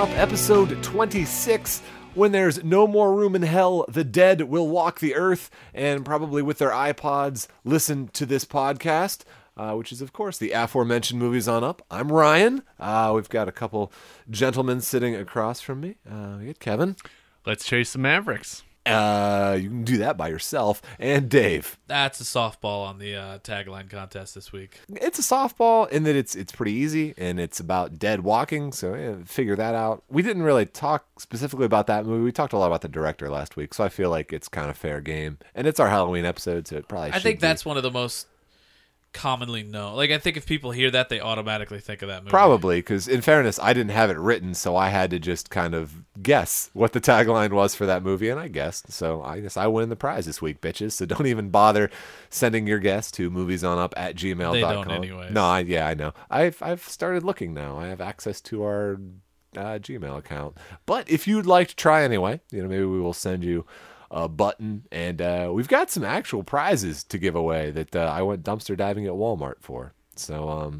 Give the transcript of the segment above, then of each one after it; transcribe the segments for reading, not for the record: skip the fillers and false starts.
Up, episode 26. When there's no more room in hell, the dead will walk the earth and probably with their iPods listen to this podcast, which is, of course, the aforementioned Movies on Up. I'm Ryan. We've got a couple gentlemen sitting across from me. We got Kevin. Let's chase the Mavericks. You can do that by yourself. And Dave. That's a softball on the tagline contest this week. It's a softball in that it's pretty easy, and it's about dead walking, so figure that out. We didn't really talk specifically about that movie. We talked a lot about the director last week, so I feel like it's kind of fair game. And it's our Halloween episode, so it probably should I think be. that's one of the most commonly known. Like, I think if people hear that, they automatically think of that movie. Probably, because in fairness, I didn't have it written, so I had to just kind of guess what the tagline was for that movie, and I guessed. So I guess I win the prize this week, bitches. So don't even bother sending your guess to moviesonup@gmail.com. They don't anyways. No, I know. I've started looking now. I have access to our Gmail account. But if you'd like to try anyway, maybe we will send you a button, and we've got some actual prizes to give away that I went dumpster diving at Walmart for. So,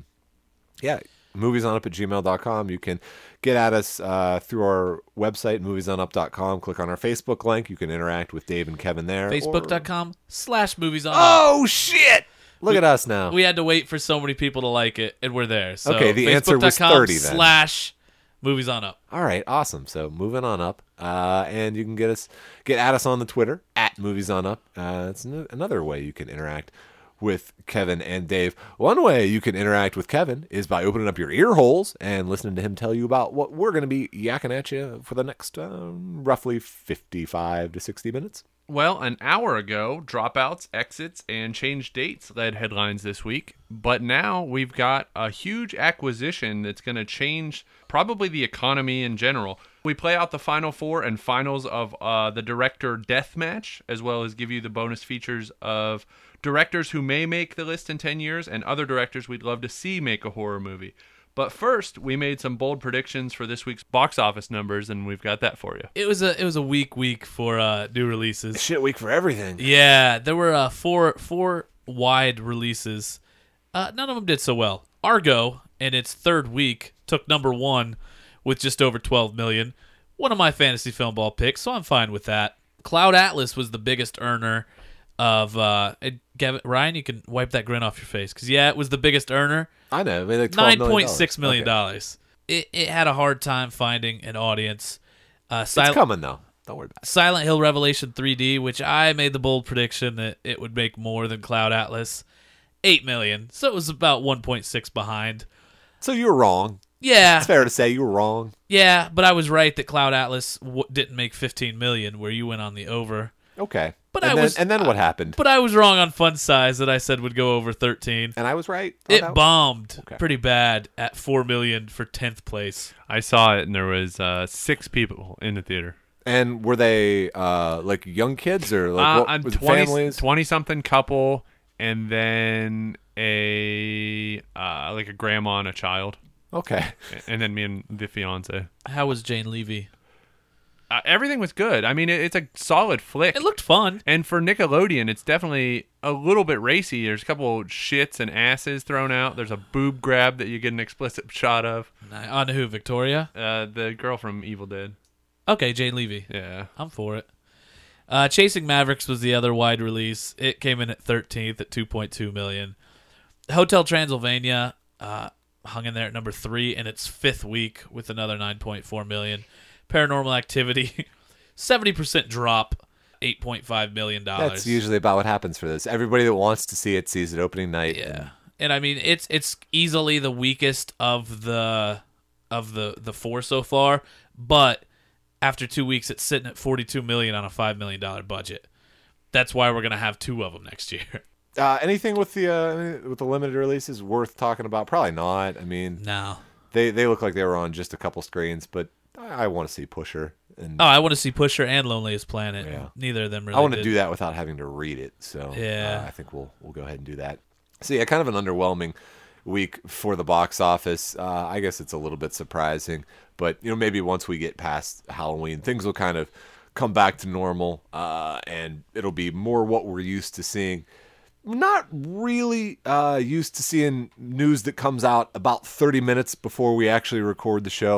moviesonup@gmail.com. You can get at us through our website, moviesonup.com. Click on our Facebook link. You can interact with Dave and Kevin there. Facebook.com/moviesonup. Oh, shit! Look at us now. We had to wait for so many people to like it, and we're there. So Okay, the answer was 30 then. Facebook.com/moviesonup. All right, awesome. So moving on up, and you can get at us on the Twitter @MoviesOnUp. It's another way you can interact with Kevin and Dave. One way you can interact with Kevin is by opening up your ear holes and listening to him tell you about what we're going to be yakking at you for the next roughly 55 to 60 minutes. Well, an hour ago, dropouts, exits, and changed dates led headlines this week. But now we've got a huge acquisition that's going to change probably the economy in general. We play out the Final Four and finals of the Director Deathmatch, as well as give you the bonus features of directors who may make the list in 10 years and other directors we'd love to see make a horror movie. But first, we made some bold predictions for this week's box office numbers, and we've got that for you. It was a weak week for new releases. Shit week for everything. Yeah, there were four wide releases. None of them did so well. Argo, in its third week, took number one with just over 12 million. One of my fantasy film ball picks, so I'm fine with that. Cloud Atlas was the biggest earner of Ryan, you can wipe that grin off your face, because it was the biggest earner. I know. I mean, like $9.6 million. Okay. It had a hard time finding an audience. It's coming, though. Don't worry about it. Silent Hill Revelation 3D, which I made the bold prediction that it would make more than Cloud Atlas, $8 million. So it was about 1.6 behind. So you were wrong. Yeah. It's fair to say you were wrong. Yeah, but I was right that Cloud Atlas didn't make $15 million, where you went on the over. Okay. But and then what happened? But I was wrong on Fun Size that I said would go over 13. And I was right. It bombed pretty bad at $4 million for 10th place. I saw it, and there was 6 people in the theater. And were they like young kids or like what, families? 20-something couple, and then a like a grandma and a child. Okay. And then me and the fiance. How was Jane Levy? Everything was good. I mean, it's a solid flick. It looked fun. And for Nickelodeon, it's definitely a little bit racy. There's a couple shits and asses thrown out. There's a boob grab that you get an explicit shot of. On who, Victoria? The girl from Evil Dead. Okay, Jane Levy. Yeah. I'm for it. Chasing Mavericks was the other wide release. It came in at 13th at $2.2 million. Hotel Transylvania hung in there at number 3 in its 5th week with another $9.4 million. Paranormal Activity, 70% drop, $8.5 million. That's usually about what happens for this. Everybody that wants to see it sees it opening night. Yeah, and I mean it's easily the weakest of the four so far. But after 2 weeks, it's sitting at $42 million on a $5 million budget. That's why we're gonna have 2 of them next year. Anything with the limited releases worth talking about? Probably not. I mean, no. They look like they were on just a couple screens, but I want to see Pusher. I want to see Pusher and Loneliest Planet. Yeah. Neither of them really. I want to do that without having to read it. So I think we'll go ahead and do that. So yeah, kind of an underwhelming week for the box office. I guess it's a little bit surprising, but maybe once we get past Halloween, things will kind of come back to normal, and it'll be more what we're used to seeing. Not really used to seeing news that comes out about 30 minutes before we actually record the show.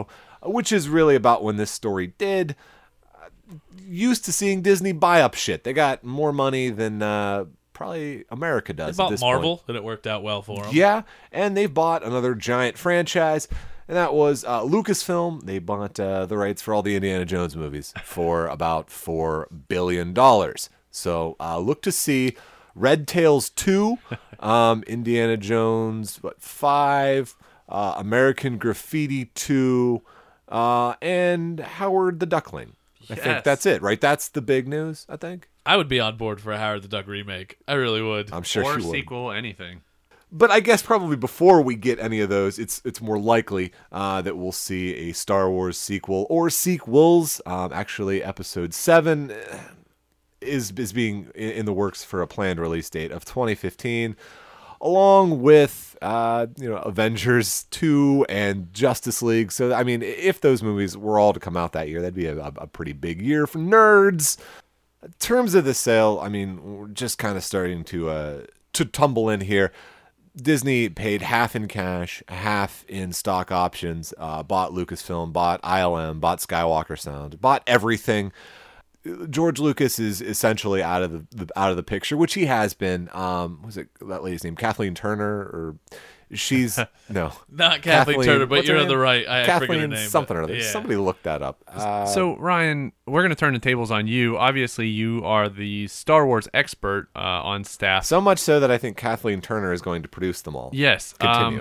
which is really about when this story did. Used to seeing Disney buy up shit. They got more money than probably America does. They at bought this Marvel, point. and it worked out well for them. Yeah, and they bought another giant franchise, and that was Lucasfilm. They bought the rights for all the Indiana Jones movies for about $4 billion. So look to see Red Tails 2, Indiana Jones 5, American Graffiti 2, and Howard the Duckling. I think Yes. that's it, right? That's the big news, I think. I would be on board for a Howard the Duck remake. I really would. I'm sure or she would. sequel, anything. But I guess probably before we get any of those, it's more likely that we'll see a Star Wars sequel or sequels. Actually, Episode 7 is being in the works for a planned release date of 2015, along with Avengers 2 and Justice League. So I mean, if those movies were all to come out that year, that'd be a pretty big year for nerds. In terms of the sale, I mean, we're just kind of starting to tumble in here. Disney paid half in cash, half in stock options, bought Lucasfilm, bought ILM, bought Skywalker Sound, bought everything. George Lucas is essentially out of the picture, which he has been. Was it that lady's name, Kathleen Turner, or she's no, Not Kathleen Turner, but what's her you're on name? the right. I forget her Kathleen name. something but or other. yeah. Somebody looked that up. So, Ryan, we're going to turn the tables on you. Obviously, you are the Star Wars expert on staff. So much so that I think Kathleen Turner is going to produce them all. Yes. Continue.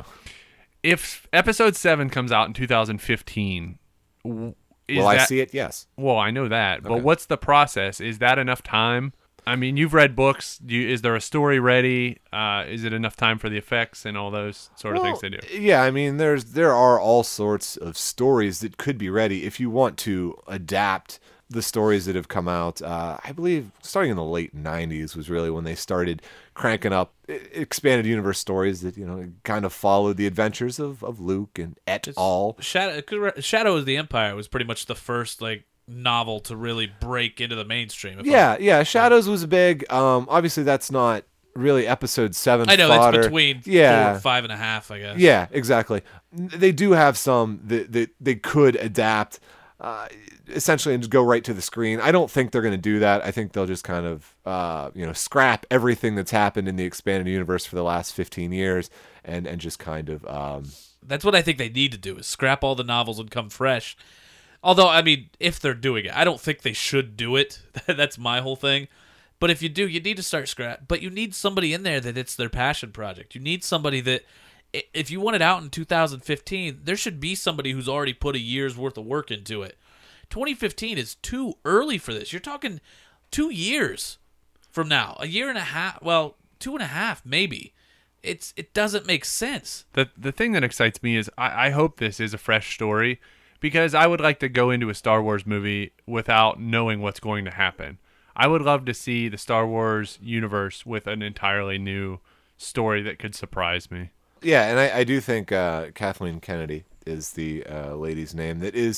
If Episode 7 comes out in 2015, Will I see it? Yes. Well, I know that. Okay. But what's the process? Is that enough time? I mean, you've read books. Is there a story ready? Is it enough time for the effects and all those sort of things they do? Yeah, I mean, there are all sorts of stories that could be ready if you want to adapt the stories that have come out. I believe starting in the late 90s was really when they started cranking up expanded universe stories that kind of followed the adventures of Luke and et al. Shadow of the Empire was pretty much the first novel to really break into the mainstream. Yeah, Shadows was big. Obviously, that's not really Episode 7 I know fodder. that's between 4 and 5.5, I guess. Yeah, exactly. They do have some that they could adapt essentially and just go right to the screen. I don't think they're going to do that. I think they'll just kind of scrap everything that's happened in the expanded universe for the last 15 years and just kind of That's what I think they need to do, is scrap all the novels and come fresh. Although, I mean, if they're doing it, I don't think they should do it. That's my whole thing. But if you do, you need to start scrap. But you need somebody in there that it's their passion project. You need somebody that, if you want it out in 2015, there should be somebody who's already put a year's worth of work into it. 2015 is too early for this. You're talking 2 years from now. A year and a half. Well, 2.5 maybe. It doesn't make sense. The thing that excites me is I hope this is a fresh story, because I would like to go into a Star Wars movie without knowing what's going to happen. I would love to see the Star Wars universe with an entirely new story that could surprise me. Yeah, and I do think Kathleen Kennedy is the lady's name that is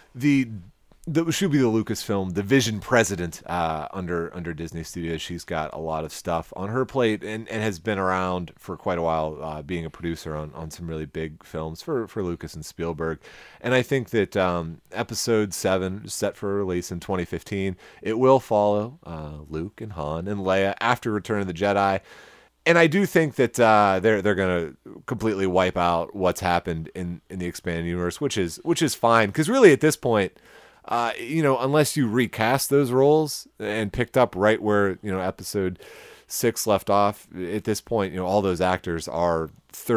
that should be the Lucasfilm division president under Disney Studios. She's got a lot of stuff on her plate and has been around for quite a while, being a producer on some really big films for Lucas and Spielberg. And I think that Episode 7 is set for release in 2015. It will follow Luke and Han and Leia after Return of the Jedi. And I do think that they're going to completely wipe out what's happened in the expanded universe, which is fine, because really at this point, unless you recast those roles and picked up right where Episode 6 left off, at this point, all those actors are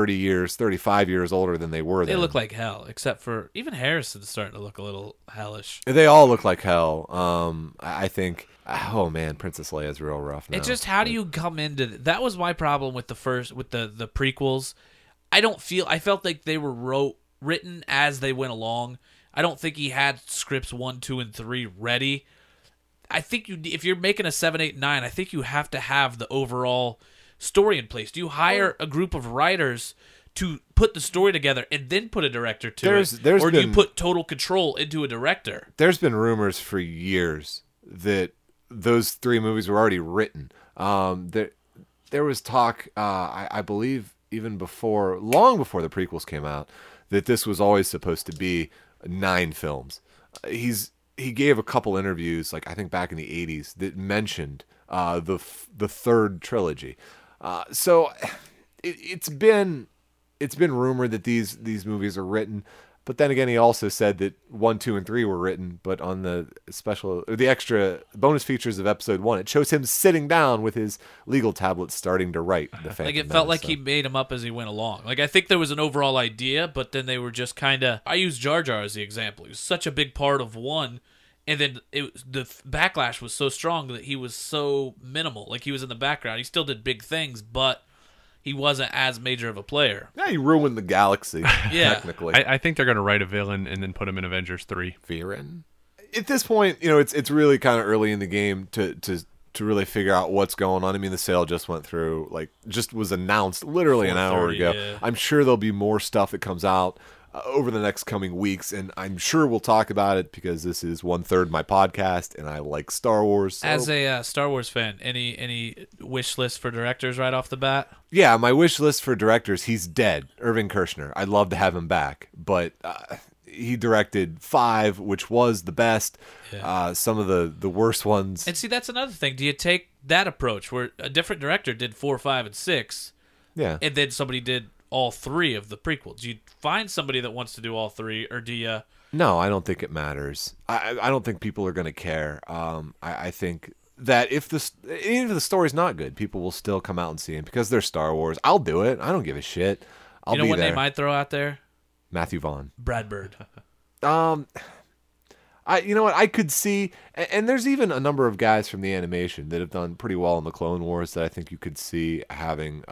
35 years older than they were They then. look like hell, except for even Harrison's starting to look a little hellish. They all look like hell. I think. Oh man, Princess Leia's real rough now. It's just, how do you come into that? Was my problem with the prequels. I felt like they were written as they went along. I don't think he had scripts 1, 2, and 3 ready. I think if you're making a 7, 8, 9, I think you have to have the overall story in place. Do you hire a group of writers to put the story together and then put a director to it? Or do you put total control into a director? There's been rumors for years that those 3 movies were already written. There was talk, I believe, even long before the prequels came out, that this was always supposed to be 9 films. He gave a couple interviews, like I think back in the 80s, that mentioned the third trilogy. So it's been rumored that these movies are written, but then again, he also said that 1, 2, and 3 were written, but on the extra bonus features of episode 1, it shows him sitting down with his legal tablets starting to write the Phantom Like it felt Menace, like he made them up as he went along. Like I think there was an overall idea, but then they were just kind of. I use Jar Jar as the example. He was such a big part of 1, and then the backlash was so strong that he was so minimal. Like he was in the background. He still did big things, but he wasn't as major of a player. Yeah, he ruined the galaxy. Yeah. Technically. I think they're going to write a villain and then put him in Avengers 3. Viren. At this point, it's really kind of early in the game to really figure out what's going on. I mean, the sale just went through, just was announced literally an hour 4:30, ago. yeah. I'm sure there'll be more stuff that comes out over the next coming weeks, and I'm sure we'll talk about it because this is 1/3 my podcast, and I like Star Wars. So. As a Star Wars fan, any wish list for directors right off the bat? Yeah, my wish list for directors, he's dead. Irving Kershner. I'd love to have him back, but he directed 5, which was the best. Yeah. Some of the worst ones. And see, that's another thing. Do you take that approach where a different director did 4, 5, and 6, Yeah. and then somebody did all 3 of the prequels? Do you find somebody that wants to do all 3, or do you? No, I don't think it matters. I don't think people are going to care. I think that even if the story's not good, people will still come out and see it because they're Star Wars. I'll do it. I don't give a shit. I'll You know be what there. name I'd throw out there? Matthew Vaughn. Brad Bird. You know what I could see, and there's even a number of guys from the animation that have done pretty well in the Clone Wars that I think you could see having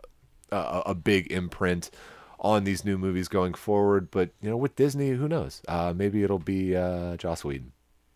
a big imprint on these new movies going forward. But with Disney, who knows? Maybe it'll be Joss Whedon,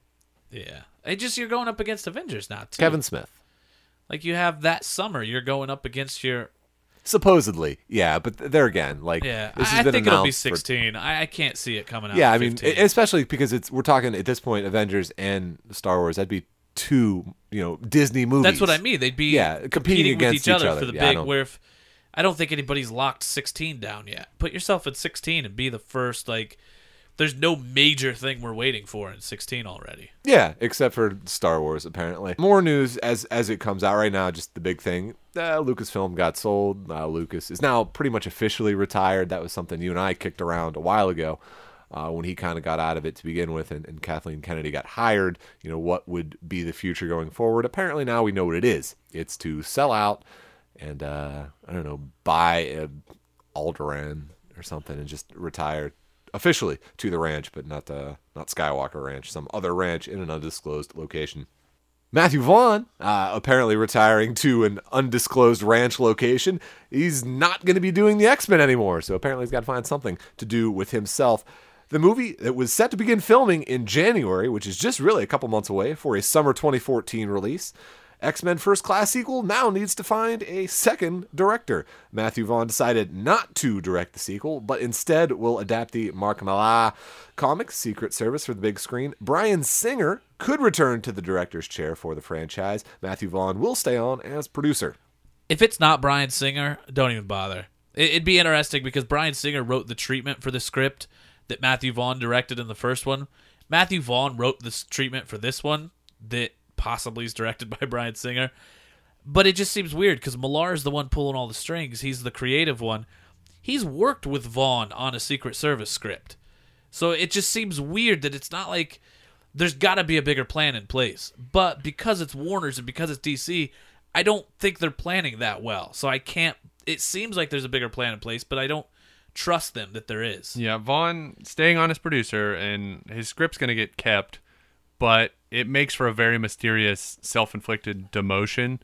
Yeah. You're going up against Avengers now, too. Kevin Smith. Like you have that summer, you're going up against your. Supposedly, yeah, but there again, Yeah, this has I been think it'll be announced for- 16. I can't see it coming out. Yeah, I at mean, 15. especially because we're talking at this point, Avengers and Star Wars. That'd be 2, Disney movies. That's what I mean. They'd be competing with against each other other. for the Yeah, I big. don't- Where if I don't think anybody's locked 16 down yet. Put yourself at 16 and be the first. There's no major thing we're waiting for in 16 already. Yeah, except for Star Wars, apparently. More news as it comes out right now. Just the big thing: Lucasfilm got sold. Lucas is now pretty much officially retired. That was something you and I kicked around a while ago when he kind of got out of it to begin with, and Kathleen Kennedy got hired. What would be the future going forward? Apparently, now we know what it is. It's to sell out and I don't know, buy Alderaan or something and just retire officially to the ranch, but not Skywalker Ranch, some other ranch in an undisclosed location. Matthew Vaughn apparently retiring to an undisclosed ranch location. He's not going to be doing the X-Men anymore, so apparently he's got to find something to do with himself. The movie that was set to begin filming in January, which is just really a couple months away for a summer 2014 release, X-Men First Class sequel now needs to find a second director. Matthew Vaughn decided not to direct the sequel, but instead will adapt the Mark Millar comic Secret Service for the big screen. Bryan Singer could return to the director's chair for the franchise. Matthew Vaughn will stay on as producer. If it's not Bryan Singer, don't even bother. It'd be interesting because Bryan Singer wrote the treatment for the script that Matthew Vaughn directed in the first one. Matthew Vaughn wrote this treatment for this one that possibly is directed by Bryan Singer. But it just seems weird because Millar is the one pulling all the strings. He's the creative one. He's worked with Vaughn on a Secret Service script. So it just seems weird that it's not like there's got to be a bigger plan in place. But because it's Warner's and because it's DC, I don't think they're planning that well. So I can't. It seems like there's a bigger plan in place, but I don't trust them that there is. Yeah, Vaughn staying on as producer, and his script's going to get kept, but it makes for a very mysterious, self-inflicted demotion.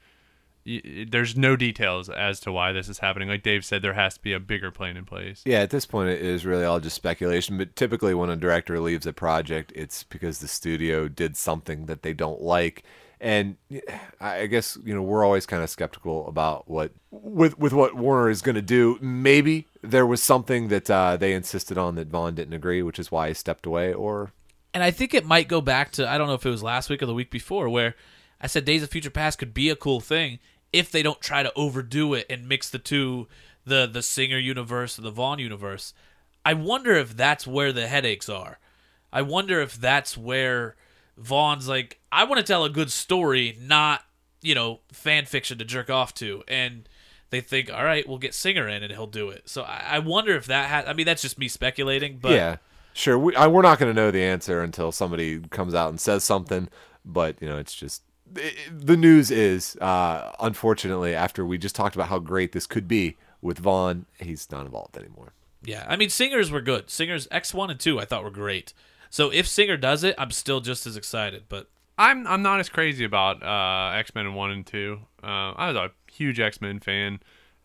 There's no details as to why this is happening. Like Dave said, there has to be a bigger plan in place. Yeah, at this point, it is really all just speculation. But typically, when a director leaves a project, it's because the studio did something that they don't like. And I guess we're always kind of skeptical about what Warner is going to do. Maybe there was something that they insisted on that Vaughn didn't agree, which is why he stepped away. And I think it might go back to, I don't know if it was last week or the week before, where I said Days of Future Past could be a cool thing if they don't try to overdo it and mix the two, the Singer universe and the Vaughn universe. I wonder if that's where the headaches are. I wonder if that's where Vaughn's like, I want to tell a good story, not, fan fiction to jerk off to. And they think, all right, we'll get Singer in and he'll do it. So I wonder if that that's just me speculating. But yeah, sure. We're not going to know the answer until somebody comes out and says something. But, it's just the news is, unfortunately, after we just talked about how great this could be with Vaughn, he's not involved anymore. Yeah, I mean, Singers were good. Singers X1 and 2 I thought were great. So if Singer does it, I'm still just as excited. But I'm not as crazy about X-Men 1 and 2. I was a huge X-Men fan,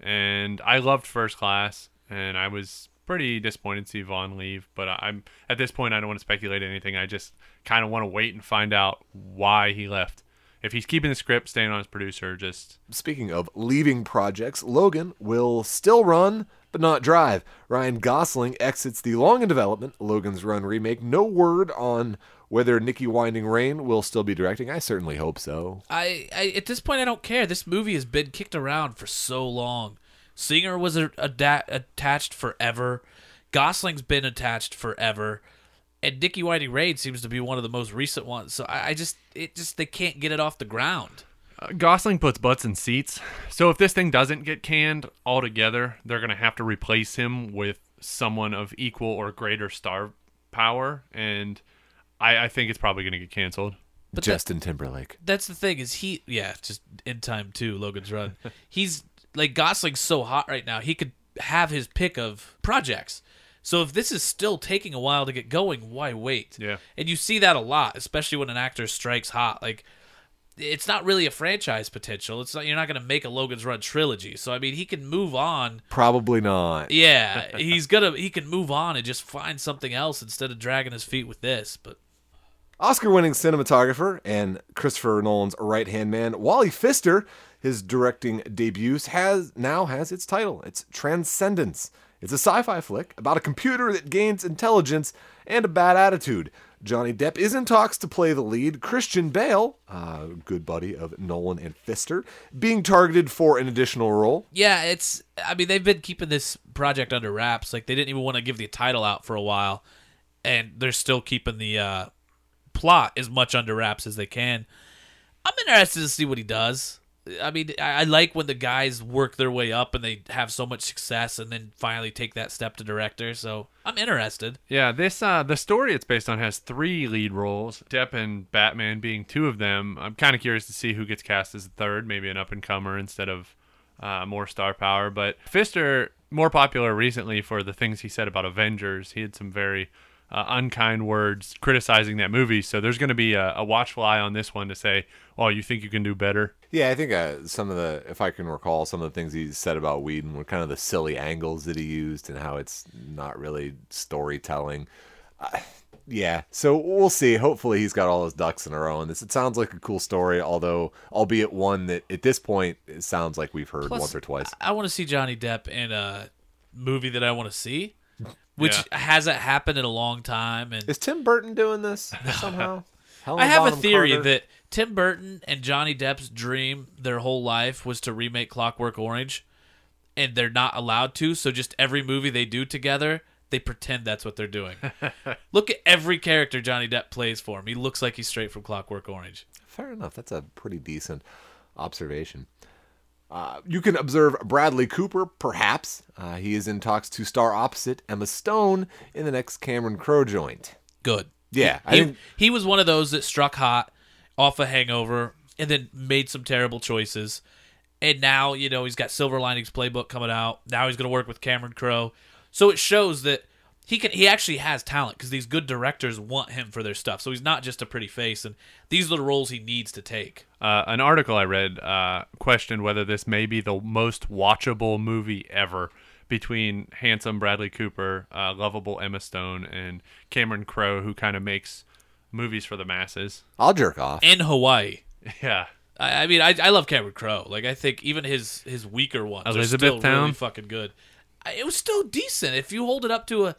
and I loved First Class, and I was pretty disappointed to see Vaughn leave. But I'm at this point, I don't want to speculate anything. I just kind of want to wait and find out why he left. If he's keeping the script, staying on as producer, just... Speaking of leaving projects, Logan will still run, but not drive. Ryan Gosling exits the long-in-development Logan's Run remake. No word on whether Nikki Winding Rain will still be directing. I certainly hope so. I at this point, I don't care. This movie has been kicked around for so long. Singer was attached forever. Gosling's been attached forever. And Nikki Winding Rain seems to be one of the most recent ones. So they can't get it off the ground. Gosling puts butts in seats. So if this thing doesn't get canned altogether, they're going to have to replace him with someone of equal or greater star power. And I think it's probably going to get canceled. But Justin Timberlake. That's the thing is just in time too, Logan's Run. He's like, Gosling's so hot right now, he could have his pick of projects. So if this is still taking a while to get going, why wait? Yeah. And you see that a lot, especially when an actor strikes hot. Like, it's not really a franchise potential. It's not, you're not going to make a Logan's Run trilogy. So I mean, he can move on. Probably not. Yeah, he can move on and just find something else instead of dragging his feet with this. But Oscar-winning cinematographer and Christopher Nolan's right-hand man, Wally Pfister, his directing debut has its title. It's Transcendence. It's a sci-fi flick about a computer that gains intelligence and a bad attitude. Johnny Depp is in talks to play the lead. Christian Bale, good buddy of Nolan and Pfister, being targeted for an additional role. Yeah, they've been keeping this project under wraps. Like, they didn't even want to give the title out for a while, and they're still keeping the plot as much under wraps as they can. I'm interested to see what he does. I mean, I like when the guys work their way up and they have so much success and then finally take that step to director. So I'm interested. Yeah, this the story it's based on has 3 lead roles, Depp and Batman being 2 of them. I'm kind of curious to see who gets cast as the third, maybe an up-and-comer instead of more star power. But Pfister, more popular recently for the things he said about Avengers. He had some very unkind words criticizing that movie. So there's going to be a watchful eye on this one to say, oh, you think you can do better? Yeah, I think if I can recall, some of the things he said about Whedon were kind of the silly angles that he used and how it's not really storytelling. Yeah, so we'll see. Hopefully he's got all his ducks in a row in this. It sounds like a cool story, albeit one that at this point it sounds like we've heard once or twice. I want to see Johnny Depp in a movie that I want to see, which hasn't happened in a long time. And is Tim Burton doing this somehow? I have a theory that Tim Burton and Johnny Depp's dream their whole life was to remake Clockwork Orange, and they're not allowed to, so just every movie they do together, they pretend that's what they're doing. Look at every character Johnny Depp plays for him. He looks like he's straight from Clockwork Orange. Fair enough. That's a pretty decent observation. You can observe Bradley Cooper, perhaps. He is in talks to star opposite Emma Stone in the next Cameron Crowe joint. Good. Yeah. He was one of those that struck hot off a Hangover and then made some terrible choices. And now, he's got Silver Linings Playbook coming out. Now he's going to work with Cameron Crowe. So it shows that he actually has talent because these good directors want him for their stuff. So he's not just a pretty face, and these are the roles he needs to take. An article I read questioned whether this may be the most watchable movie ever between handsome Bradley Cooper, lovable Emma Stone, and Cameron Crowe, who kind of makes movies for the masses. I'll jerk off. In Hawaii. Yeah. I mean, I love Cameron Crowe. Like, I think even his weaker ones are still really fucking good. It was still decent. If you hold it up to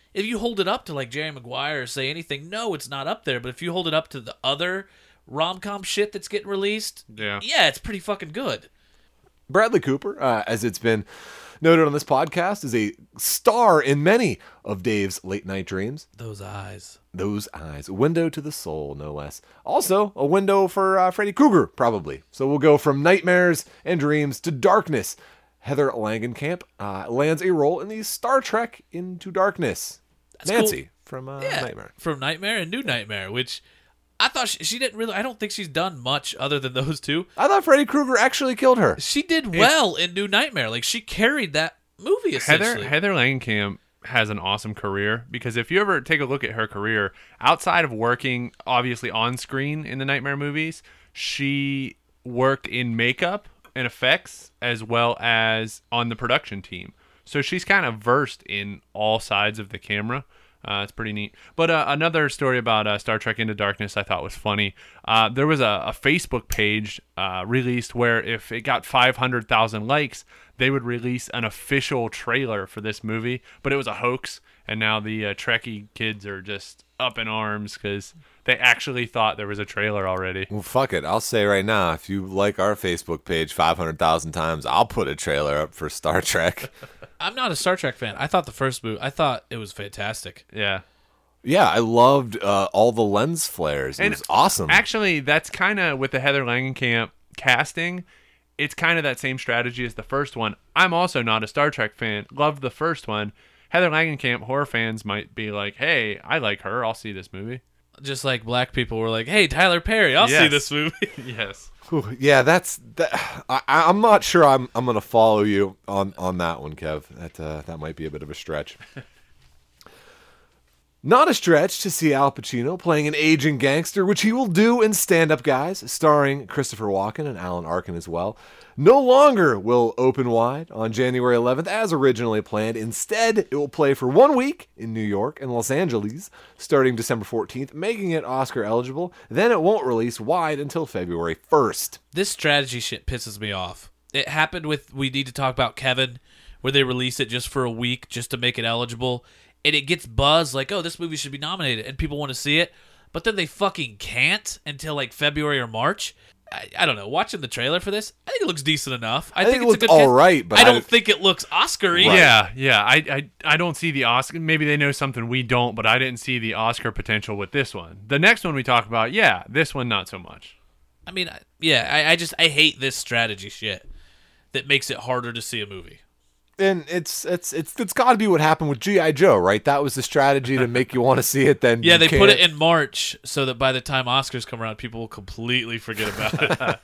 like Jerry Maguire or say anything, no, it's not up there. But if you hold it up to the other rom-com shit that's getting released, yeah, it's pretty fucking good. Bradley Cooper, as it's been noted on this podcast, is a star in many of Dave's late night dreams. Those eyes. Those eyes. A window to the soul, no less. Also, a window for Freddy Krueger, probably. So we'll go from nightmares and dreams to darkness. Heather Langenkamp lands a role in the Star Trek Into Darkness. That's Nancy cool. from Yeah, Nightmare. from Nightmare and New Nightmare, which I thought she didn't really. I don't think she's done much other than those two. I thought Freddy Krueger actually killed her. She did well in New Nightmare. Like, she carried that movie essentially. Heather Langenkamp has an awesome career, because if you ever take a look at her career, outside of working obviously on screen in the Nightmare movies, she worked in makeup and effects as well as on the production team. So she's kind of versed in all sides of the camera. It's pretty neat. But another story about Star Trek Into Darkness I thought was funny. There was a Facebook page released where if it got 500,000 likes, they would release an official trailer for this movie. But it was a hoax, and now the Trekkie kids are just up in arms because they actually thought there was a trailer already. Well, fuck it. I'll say right now, if you like our Facebook page 500,000 times, I'll put a trailer up for Star Trek. I'm not a Star Trek fan. I thought the first movie, I thought it was fantastic. Yeah. Yeah, I loved all the lens flares. It was awesome. Actually, that's kind of with the Heather Langenkamp casting. It's kind of that same strategy as the first one. I'm also not a Star Trek fan. Loved the first one. Heather Langenkamp horror fans might be like, hey, I like her. I'll see this movie. Just like black people were like, hey, Tyler Perry, I'll see this movie. Yes. Whew, yeah, I'm not sure I'm going to follow you on that one, Kev. That might be a bit of a stretch. Not a stretch to see Al Pacino playing an aging gangster, which he will do in Stand Up Guys, starring Christopher Walken and Alan Arkin as well. No longer will open wide on January 11th as originally planned. Instead, it will play for 1 week in New York and Los Angeles starting December 14th, making it Oscar eligible. Then it won't release wide until February 1st. This strategy shit pisses me off. It happened with We Need to Talk About Kevin, where they release it just for a week just to make it eligible. And it gets buzz like, oh, this movie should be nominated, and people want to see it, but then they fucking can't until like February or March. I don't know. Watching the trailer for this, I think it looks decent enough. I think it it's looked a good all right, but I don't think it looks Oscar-y. Right. Yeah. I don't see the Oscar. Maybe they know something we don't, but I didn't see the Oscar potential with this one. The next one we talk about, yeah, this one not so much. I mean, yeah, I hate this strategy shit that makes it harder to see a movie. And it's got to be what happened with G.I. Joe, right? That was the strategy to make you want to see it. Then yeah, they put it in March so that by the time Oscars come around, people will completely forget about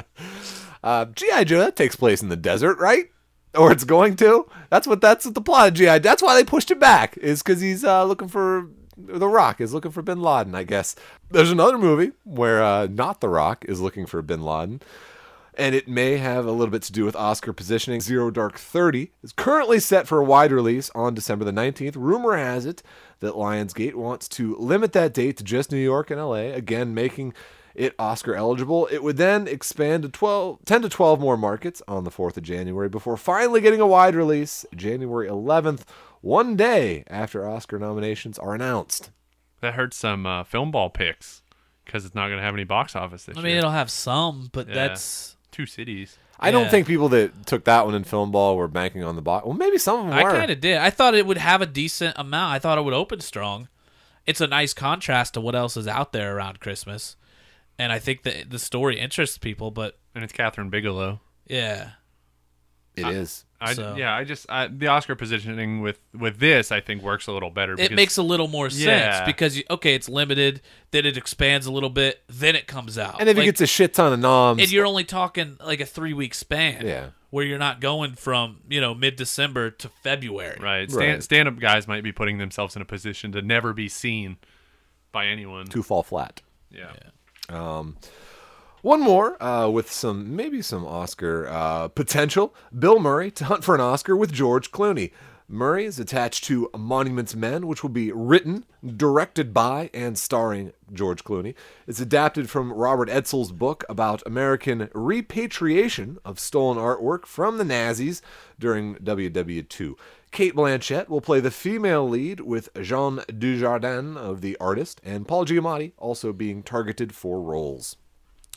it. G.I. Joe, that takes place in the desert, right? Or it's going to. That's what the plot of G.I. That's why they pushed it back, is because he's looking for The Rock is looking for Bin Laden, I guess. There's another movie where not The Rock is looking for Bin Laden. And it may have a little bit to do with Oscar positioning. Zero Dark 30 is currently set for a wide release on December the 19th. Rumor has it that Lionsgate wants to limit that date to just New York and LA, again making it Oscar eligible. It would then expand to 10 to 12 more markets on the 4th of January before finally getting a wide release January 11th, one day after Oscar nominations are announced. That hurts some film ball picks because it's not going to have any box office this year. I mean, it'll have some, but Yeah. that's... 2 cities. I don't Yeah. think people that took that one in film ball were banking on the box. Well, maybe some of them I were. kind of did. I thought it would have a decent amount. I thought it would open strong. It's a nice contrast to what else is out there around Christmas. And I think that the story interests people, but And it's Catherine Bigelow. yeah. It is. So- The Oscar positioning with this, I think, works a little better. It makes a little more sense Yeah. because, it's limited, then it expands a little bit, then it comes out. And if Like, it gets a shit ton of noms, and you're only talking like a 3-week span. Yeah. Where you're not going from, mid-December to February. Right. Right. Stand-up guys might be putting themselves in a position to never be seen by anyone. to fall flat. Yeah. One more with maybe some Oscar potential. Bill Murray to hunt for an Oscar with George Clooney. Murray is attached to Monuments Men, which will be written, directed by, and starring George Clooney. It's adapted from Robert Edsel's book about American repatriation of stolen artwork from the Nazis during WW2. Kate Blanchett will play the female lead with Jean Dujardin of The Artist, and Paul Giamatti also being targeted for roles.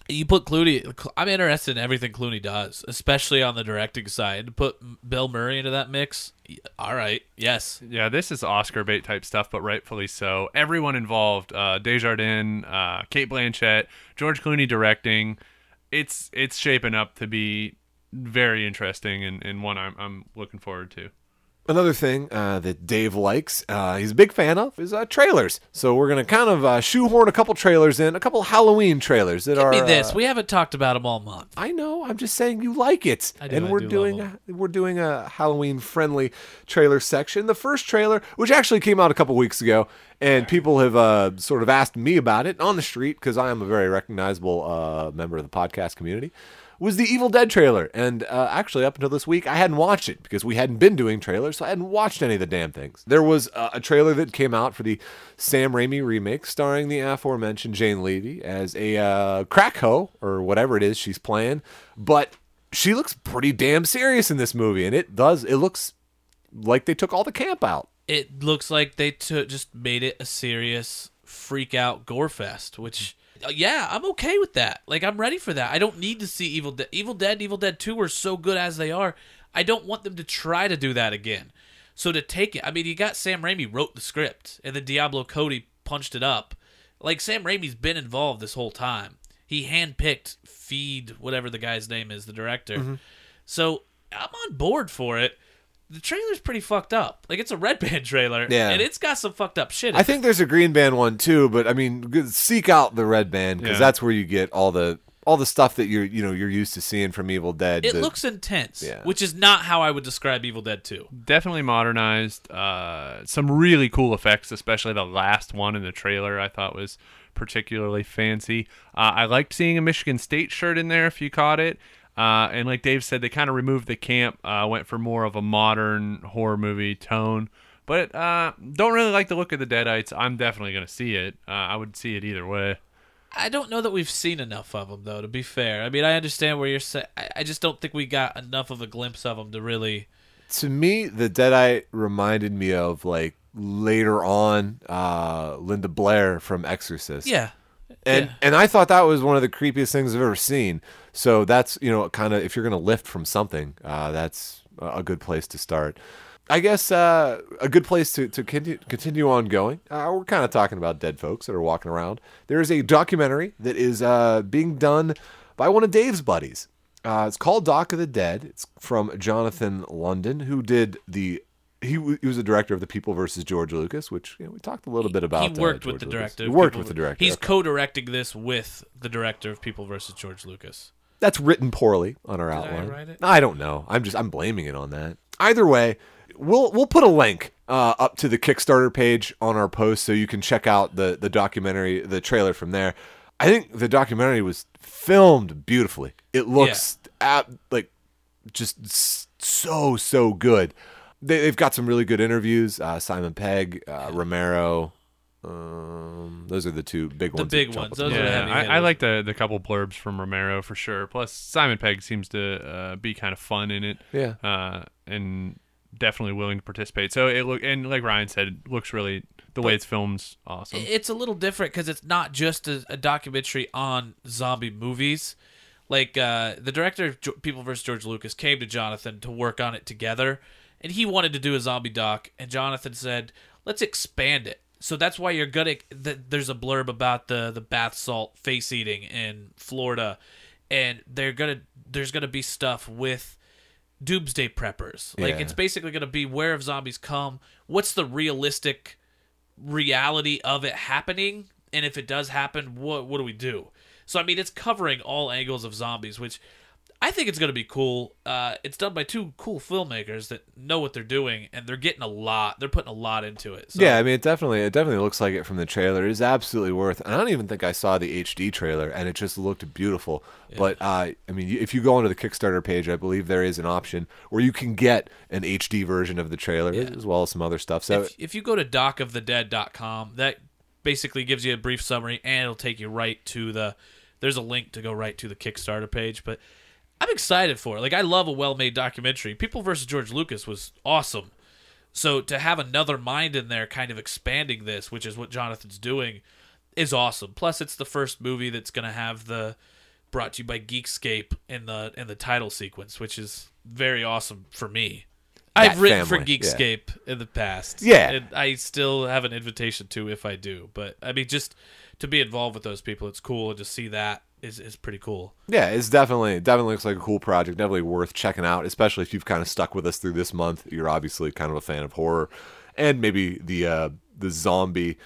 You put Clooney. I'm interested in everything Clooney does, especially on the directing side. To put Bill Murray into that mix, all right, yes. Yeah, this is Oscar bait type stuff, but rightfully so. Everyone involved, Desjardins, Kate Blanchett, George Clooney directing. It's shaping up to be very interesting and one I'm looking forward to. Another thing that Dave likes, he's a big fan of, is trailers. So we're going to kind of shoehorn a couple trailers in, a couple Halloween trailers that Give are... me this. We haven't talked about them all month. I know. I'm just saying you like it. I do, and I we're do doing love we're doing a Halloween-friendly trailer section. The first trailer, which actually came out a couple weeks ago, and people have sort of asked me about it on the street, because I am a very recognizable member of the podcast community, was the Evil Dead trailer. And actually, up until this week, I hadn't watched it because we hadn't been doing trailers, so I hadn't watched any of the damn things. There was a trailer that came out for the Sam Raimi remake starring the aforementioned Jane Levy as a crack hoe, or whatever it is she's playing. But she looks pretty damn serious in this movie, and it looks like they took all the camp out. It looks like they just made it a serious freak out gore fest, which... yeah, I'm okay with that. Like, I'm ready for that. I don't need to see Evil Dead. Evil Dead 2 are so good as they are. I don't want them to try to do that again. So to take it, I mean, you got Sam Raimi wrote the script, and then Diablo Cody punched it up. Like, Sam Raimi's been involved this whole time. He handpicked Feed, whatever the guy's name is, the director. Mm-hmm. So I'm on board for it. The trailer's pretty fucked up. Like, it's a Red Band trailer, and it's got some fucked up shit in it. I think there's a Green Band one too, but I mean, seek out the Red Band, because that's where you get all the stuff that you're used to seeing from Evil Dead. It looks intense, which is not how I would describe Evil Dead 2. Definitely modernized. Some really cool effects, especially the last one in the trailer I thought was particularly fancy. I liked seeing a Michigan State shirt in there if you caught it. And like Dave said, they kind of removed the camp, went for more of a modern horror movie tone. But don't really like the look of the Deadites. I'm definitely going to see it. I would see it either way. I don't know that we've seen enough of them, though, to be fair. I mean, I understand where you're saying. I just don't think we got enough of a glimpse of them to really... To me, the Deadite reminded me of, like, later on, Linda Blair from Exorcist. Yeah. And I thought that was one of the creepiest things I've ever seen. So that's, kind of, if you're going to lift from something, that's a good place to start. I guess a good place to continue on going. We're kind of talking about dead folks that are walking around. There is a documentary that is being done by one of Dave's buddies. It's called Doc of the Dead. It's from Jonathan London, who did He was the director of The People versus George Lucas, which we talked a little bit about. He worked with the director. He worked with the director. He's co-directing this with the director of People versus George Lucas. That's written poorly on our outline. Did I write it? I don't know. I'm blaming it on that. Either way, we'll put a link up to the Kickstarter page on our post so you can check out the documentary, the trailer from there. I think the documentary was filmed beautifully. It looks like just so good. They've got some really good interviews. Simon Pegg, Romero. Those are the two big ones. The big ones. Those are heavy I like the couple blurbs from Romero for sure. Plus, Simon Pegg seems to be kind of fun in it. Yeah. And definitely willing to participate. So and like Ryan said, it looks really, the way it's filmed's awesome. It's a little different because it's not just a documentary on zombie movies. Like, the director of People vs. George Lucas came to Jonathan to work on it together. And he wanted to do a zombie doc, and Jonathan said, let's expand it. So that's why you're gonna. There's a blurb about the bath salt face eating in Florida, and there's gonna be stuff with doomsday preppers. Like, it's basically gonna be, where have zombies come? What's the realistic reality of it happening? And if it does happen, what do we do? So I mean, it's covering all angles of zombies, which I think it's going to be cool. It's done by two cool filmmakers that know what they're doing, and they're getting a lot. They're putting a lot into it. So. Yeah, I mean, it definitely looks like it from the trailer. It is absolutely worth. I don't even think I saw the HD trailer, and it just looked beautiful. Yeah. But I mean, if you go onto the Kickstarter page, I believe there is an option where you can get an HD version of the trailer as well as some other stuff. So if you go to docofthedead.com, that basically gives you a brief summary, and it'll take you right to there's a link to go right to the Kickstarter page, but I'm excited for it. Like, I love a well-made documentary. People vs. George Lucas was awesome. So to have another mind in there kind of expanding this, which is what Jonathan's doing, is awesome. Plus, it's the first movie that's going to have the brought to you by Geekscape in the title sequence, which is very awesome for me. I've written for Geekscape in the past. Yeah. And I still have an invitation to if I do. But, I mean, just to be involved with those people, it's cool. And to see that is pretty cool. Yeah, it's definitely looks like a cool project. Definitely worth checking out, especially if you've kind of stuck with us through this month. You're obviously kind of a fan of horror and maybe the zombie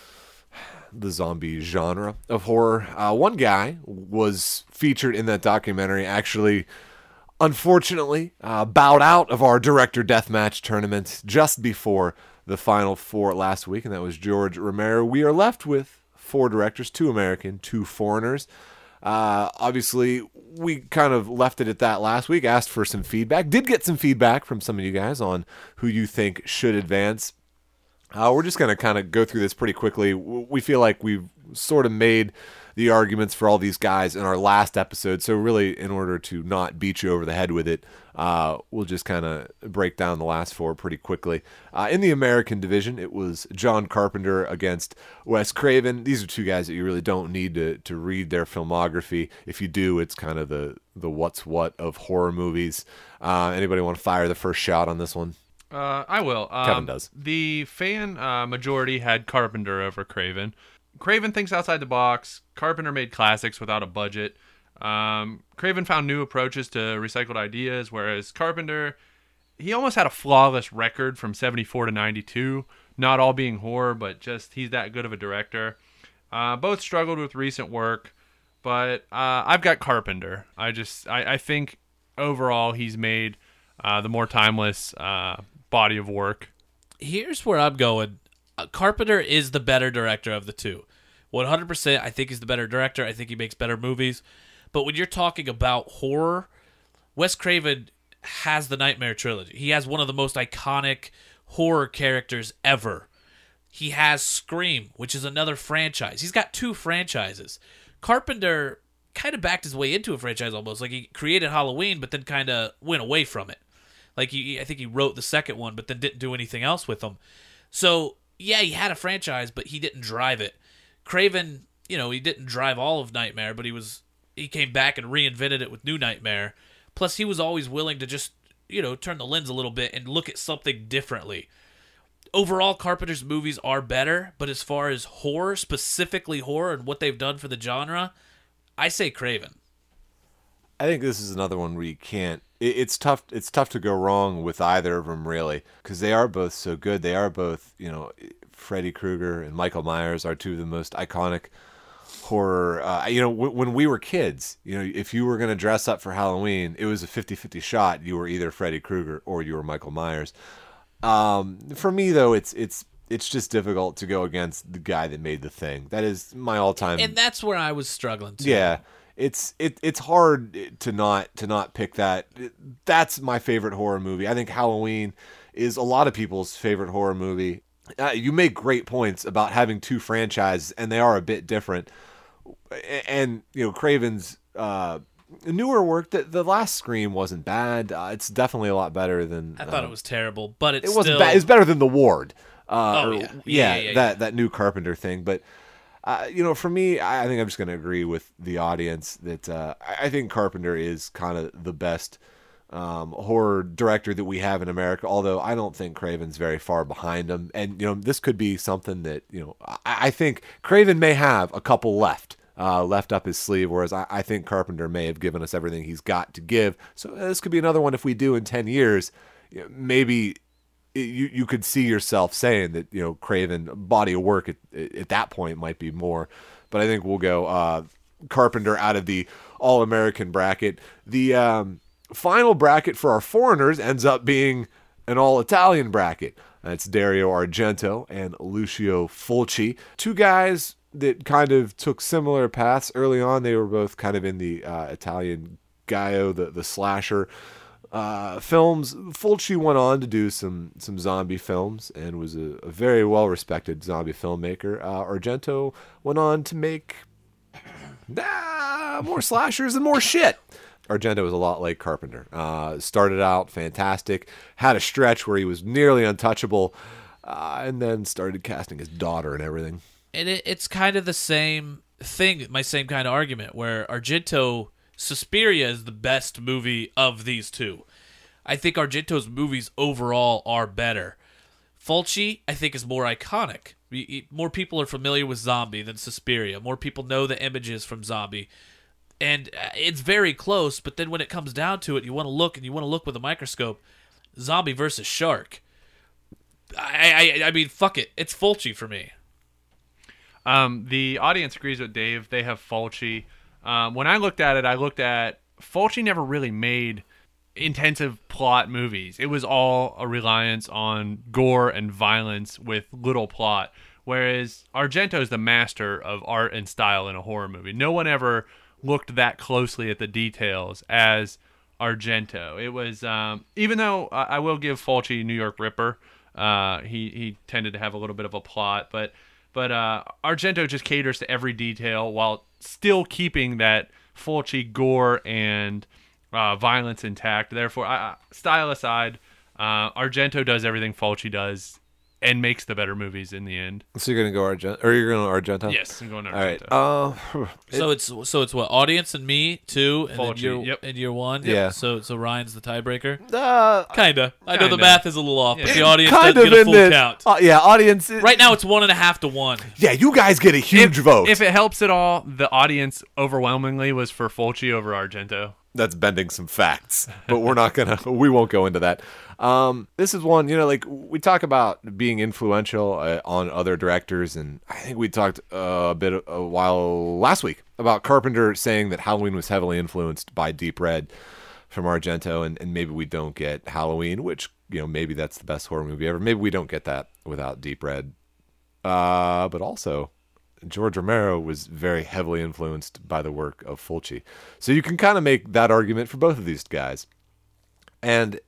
genre of horror. One guy was featured in that documentary actually, unfortunately, bowed out of our director deathmatch tournament just before the final four last week, and that was George Romero. We are left with 4 directors, 2 American, 2 foreigners. Obviously, we kind of left it at that last week, asked for some feedback, did get some feedback from some of you guys on who you think should advance. We're just going to kind of go through this pretty quickly. We feel like we've sort of made the arguments for all these guys in our last episode. So really, in order to not beat you over the head with it, we'll just kind of break down the last 4 pretty quickly. In the American division, it was John Carpenter against Wes Craven. These are 2 guys that you really don't need to read their filmography. If you do, it's kind of the what's what of horror movies. Anybody want to fire the first shot on this one? I will. Kevin does. The fan majority had Carpenter over Craven. Craven thinks outside the box. Carpenter made classics without a budget. Craven found new approaches to recycled ideas, whereas Carpenter, he almost had a flawless record from 74 to 92. Not all being horror, but just he's that good of a director. Both struggled with recent work, but I've got Carpenter. I think overall he's made the more timeless body of work. Here's where I'm going. Carpenter is the better director of the 2. 100%, I think he's the better director. I think he makes better movies. But when you're talking about horror, Wes Craven has the Nightmare trilogy. He has one of the most iconic horror characters ever. He has Scream, which is another franchise. He's got 2 franchises. Carpenter kind of backed his way into a franchise almost. Like, he created Halloween, but then kind of went away from it. Like, I think he wrote the second one, but then didn't do anything else with them. So, yeah, he had a franchise, but he didn't drive it. Craven, he didn't drive all of Nightmare, but he came back and reinvented it with New Nightmare. Plus, he was always willing to just, turn the lens a little bit and look at something differently. Overall, Carpenter's movies are better, but as far as horror, specifically horror and what they've done for the genre, I say Craven. I think this is another one where you can't. It's tough. It's tough to go wrong with either of them, really, because they are both so good. They are both, Freddy Krueger and Michael Myers are 2 of the most iconic horror. When we were kids, if you were going to dress up for Halloween, it was a 50-50 shot. You were either Freddy Krueger or you were Michael Myers. For me, though, it's just difficult to go against the guy that made The Thing. That is my all-time. And that's where I was struggling too. Yeah. It's hard to not pick that. That's my favorite horror movie. I think Halloween is a lot of people's favorite horror movie. You make great points about having 2 franchises, and they are a bit different. And Craven's newer work, the last Scream wasn't bad. It's definitely a lot better than. I thought it was terrible, but it wasn't bad. It's better than The Ward. Yeah. That new Carpenter thing, but. For me, I think I'm just going to agree with the audience that I think Carpenter is kind of the best horror director that we have in America, although I don't think Craven's very far behind him. And, this could be something that, I think Craven may have a couple left up his sleeve, whereas I think Carpenter may have given us everything he's got to give. So this could be another one if we do in 10 years, maybe you could see yourself saying that, Craven body of work at that point might be more, but I think we'll go Carpenter out of the All-American bracket. The final bracket for our foreigners ends up being an All-Italian bracket. That's Dario Argento and Lucio Fulci. 2 guys that kind of took similar paths early on. They were both kind of in the Italian Gaio, the slasher films. Fulci went on to do some zombie films and was a very well-respected zombie filmmaker. Argento went on to make more slashers and more shit. Argento was a lot like Carpenter. Started out fantastic, had a stretch where he was nearly untouchable, and then started casting his daughter and everything. And it's kind of the same my same kind of argument where Argento, Suspiria is the best movie of these two. I think Argento's movies overall are better. Fulci, I think, is more iconic. More people are familiar with Zombie than Suspiria. More people know the images from Zombie. And it's very close, but then when it comes down to it, you want to look with a microscope. Zombie versus Shark. I mean, fuck it. It's Fulci for me. The audience agrees with Dave. They have Fulci. When I looked at it, Fulci never really made intensive plot movies. It was all a reliance on gore and violence with little plot, whereas Argento is the master of art and style in a horror movie. No one ever looked that closely at the details as Argento. It was, even though I will give Fulci New York Ripper, he tended to have a little bit of a plot, but Argento just caters to every detail while still keeping that Fulci gore and violence intact. Therefore, style aside, Argento does everything Fulci does and makes the better movies in the end. So you're gonna go Argento, or you're gonna Argento? Yes, I'm going to Argento. Argento. All right. So it's what, audience and me 2, and Fulci, then and you're 1. Yeah. So Ryan's the tiebreaker. Kinda. I know the Kinda. math is a little off, but Yeah. the audience Kind doesn't of get a in full the count. yeah, audience. Right now it's 1.5 to 1. Yeah, you guys get a huge vote. If it helps at all, the audience overwhelmingly was for Fulci over Argento. That's bending some facts, but we won't go into that. This is one, like we talk about being influential on other directors, and I think we talked a while last week about Carpenter saying that Halloween was heavily influenced by Deep Red from Argento, and maybe we don't get Halloween, which, maybe that's the best horror movie ever. Maybe we don't get that without Deep Red. But also, George Romero was very heavily influenced by the work of Fulci. So you can kind of make that argument for both of these guys. And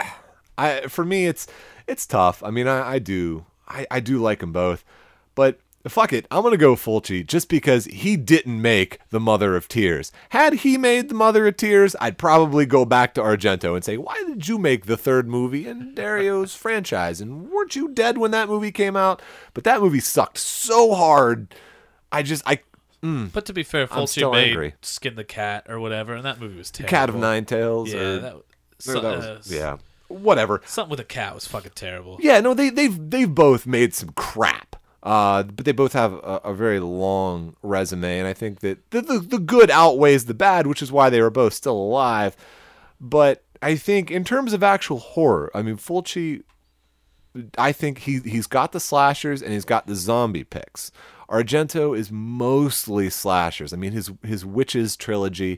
for me, it's tough. I mean, I do like them both, but fuck it, I'm gonna go Fulci just because he didn't make The Mother of Tears. Had he made The Mother of Tears, I'd probably go back to Argento and say, why did you make the third movie in Dario's franchise? And weren't you dead when that movie came out? But that movie sucked so hard. But to be fair, I'm Fulci still made angry. Skin the Cat or whatever, and that movie was terrible. Cat of Nine Tails. Yeah, yeah, whatever. Something with a cat was fucking terrible. Yeah, no, they've both made some crap. But they both have a very long resume, and I think that the good outweighs the bad, which is why they were both still alive. But I think in terms of actual horror, I mean, Fulci, I think he's got the slashers and he's got the zombie picks. Argento is mostly slashers. I mean, his Witches trilogy,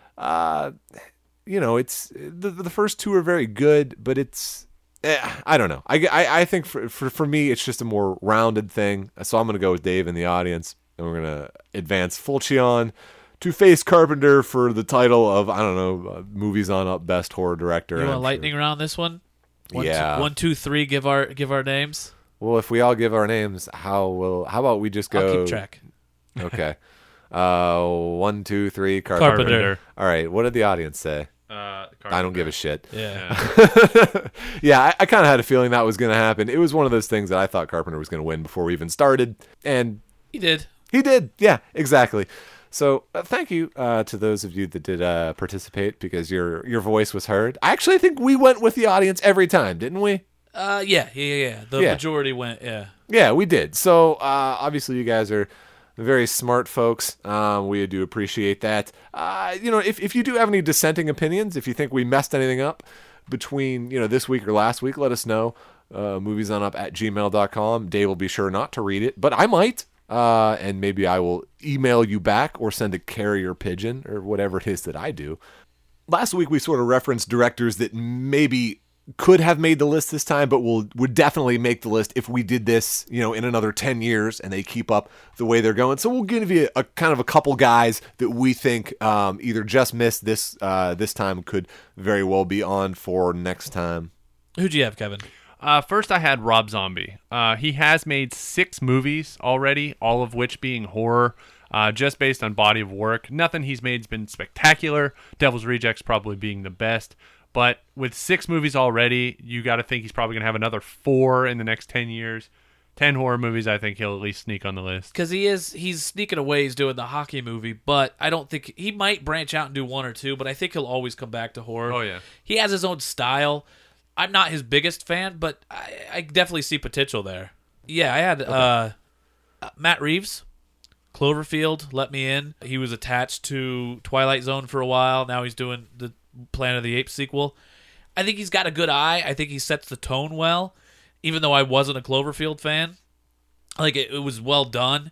it's the first two are very good, but it's I don't know. I think for me, it's just a more rounded thing. So I'm going to go with Dave in the audience, and we're going to advance Fulci on to face Carpenter for the title of, I don't know, Movies on Up Best Horror Director. You want lightning round this one? Yeah. 1, 2, 3. Give our names. Well, if we all give our names, how about we just go? I'll keep track. Okay. 1, 2, 3. Carpenter. All right. What did the audience say? Carpenter. I don't give a shit. Yeah. Yeah, I kind of had a feeling that was going to happen. It was one of those things that I thought Carpenter was going to win before we even started, and He did. he did. Yeah, exactly. So thank you to those of you that did participate, because your voice was heard. I actually think we went with the audience every time, didn't we? Yeah. The Yeah. majority went. Yeah. Yeah, we did. So obviously you guys are very smart folks. We do appreciate that. If you do have any dissenting opinions, if you think we messed anything up between this week or last week, let us know. moviesonup@gmail.com. Dave will be sure not to read it, but I might. And maybe I will email you back or send a carrier pigeon or whatever it is that I do. Last week we sort of referenced directors that maybe could have made the list this time, but would definitely make the list if we did this, in another 10 years and they keep up the way they're going. So we'll give you a kind of a couple guys that we think either just missed this time, could very well be on for next time. Who'd you have, Kevin? First, I had Rob Zombie. He has made 6 movies already, all of which being horror, just based on body of work. Nothing he's made has been spectacular. Devil's Rejects probably being the best. But with 6 movies already, you got to think he's probably going to have another 4 in the next 10 years. 10 horror movies, I think he'll at least sneak on the list. Because he's sneaking away. He's doing the hockey movie, but I don't think he might branch out and do one or two. But I think he'll always come back to horror. Oh, yeah. He has his own style. I'm not his biggest fan, but I definitely see potential there. Yeah, I had Matt Reeves, Cloverfield, Let Me In. He was attached to Twilight Zone for a while. Now he's doing the Planet of the Apes sequel. I think he's got a good eye. I think he sets the tone well, even though I wasn't a Cloverfield fan. Like, it was well done.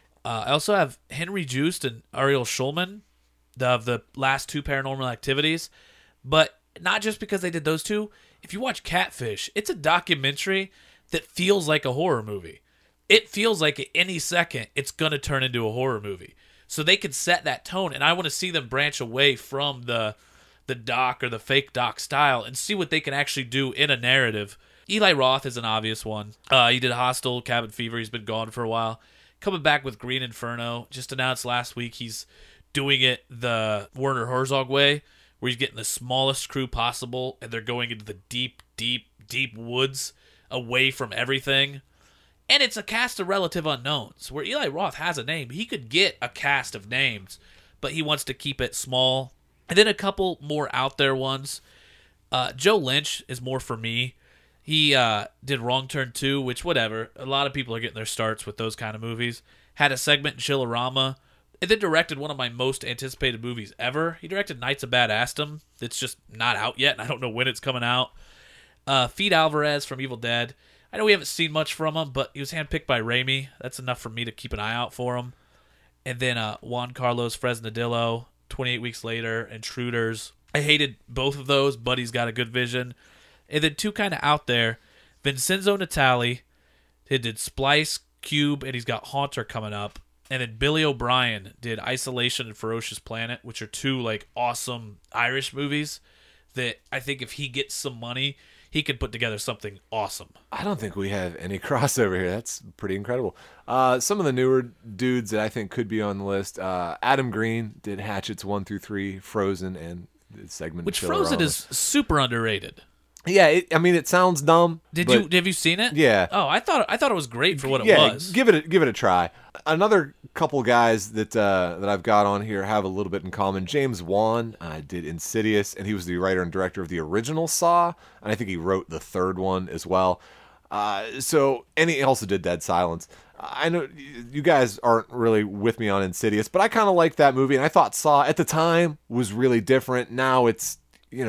I also have Henry Joost and Ariel Schulman of the last two Paranormal Activities. But not just because they did those two. If you watch Catfish, it's a documentary that feels like a horror movie. It feels like at any second it's going to turn into a horror movie. So they could set that tone, and I want to see them branch away from the doc or the fake doc style and see what they can actually do in a narrative. Eli Roth is an obvious one. He did Hostel, Cabin Fever. He's been gone for a while. Coming back with Green Inferno. Just announced last week he's doing it the Werner Herzog way, where he's getting the smallest crew possible, and they're going into the deep, deep, deep woods away from everything. And it's a cast of relative unknowns, where Eli Roth has a name. He could get a cast of names, but he wants to keep it small. And then a couple more out there ones. Joe Lynch is more for me. He did Wrong Turn 2, which, whatever. A lot of people are getting their starts with those kind of movies. Had a segment in Chillerama. And then directed one of my most anticipated movies ever. He directed Knights of Bad Aston. It's just not out yet, and I don't know when it's coming out. Feed Alvarez from Evil Dead. I know we haven't seen much from him, but he was handpicked by Raimi. That's enough for me to keep an eye out for him. And then Juan Carlos Fresnadillo, 28 Weeks Later, Intruders. I hated both of those, but he's got a good vision. And then two kind of out there, Vincenzo Natali. He did Splice, Cube, and he's got Haunter coming up. And then Billy O'Brien did Isolation and Ferocious Planet, which are two like awesome Irish movies that I think if he gets some money, he could put together something awesome. I don't think we have any crossover here. That's pretty incredible. Some of the newer dudes that I think could be on the list. Adam Green did Hatchets 1 through 3, Frozen, and the segment. Which Frozen is super underrated. Yeah, it sounds dumb. Have you seen it? Yeah. Oh, I thought it was great for what it was. Give it a try. Another couple guys that I've got on here have a little bit in common. James Wan did Insidious, and he was the writer and director of the original Saw, and I think he wrote the third one as well. And he also did Dead Silence. I know you guys aren't really with me on Insidious, but I kind of liked that movie, and I thought Saw at the time was really different. Now it's,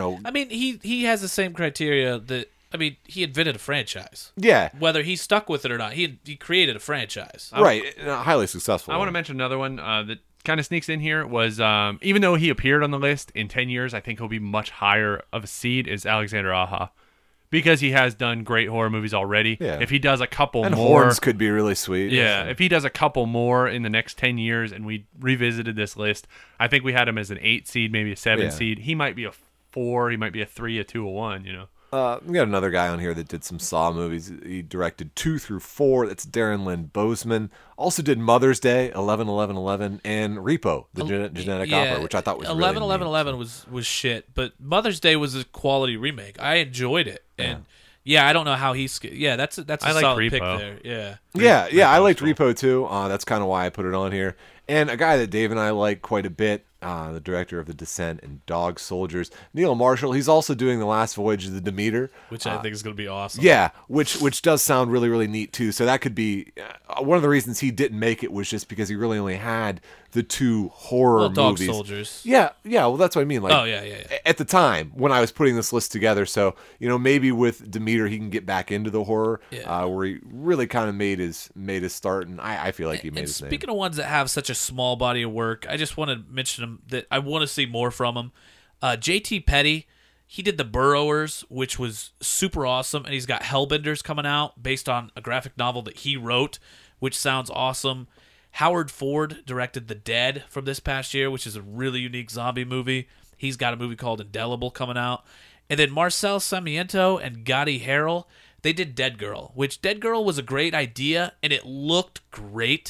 he has the same criteria that, he invented a franchise. Yeah. Whether he stuck with it or not, he created a franchise. Right. Highly successful. I want to mention another one that kind of sneaks in here was, even though he appeared on the list, in 10 years, I think he'll be much higher of a seed, is Alexander Aja. Because he has done great horror movies already. Yeah. If he does a couple and more... Horns could be really sweet. Yeah, if he does a couple more in the next 10 years and we revisited this list, I think we had him as an 8 seed, maybe a 7 seed. He might be a 4, he might be a 3, a 2, a 1, We got another guy on here that did some Saw movies. He directed 2 through 4. That's Darren Lynn Bousman. Also did Mother's Day, 11-11-11, and Repo, the Genetic Opera, which I thought was 11-11-11 was shit, but Mother's Day was a quality remake. I enjoyed it, and I don't know how he's. Yeah, that's a solid Repo. pick there. Yeah, I liked Repo too. That's kind of why I put it on here. And a guy that Dave and I like quite a bit, the director of The Descent and Dog Soldiers, Neil Marshall. He's also doing The Last Voyage of the Demeter, which I think is going to be awesome. Yeah, which does sound really, really neat too. So that could be one of the reasons he didn't make it was just because he really only had the 2 horror Dog movies. Soldiers. Yeah. Well, that's what I mean. Like, yeah. At the time when I was putting this list together, so maybe with Demeter he can get back into the horror, where he really kind of made his start, and I feel like he made his name. Speaking of ones that have such a small body of work, I just want to mention him that I want to see more from him. J.T. Petty, he did The Burrowers, which was super awesome, and he's got Hellbenders coming out based on a graphic novel that he wrote, which sounds awesome. Howard Ford directed The Dead from this past year, which is a really unique zombie movie. He's got a movie called Indelible coming out. And then Marcel Samiento and Gotti Harrell, they did Dead Girl, which Dead Girl was a great idea, and it looked great.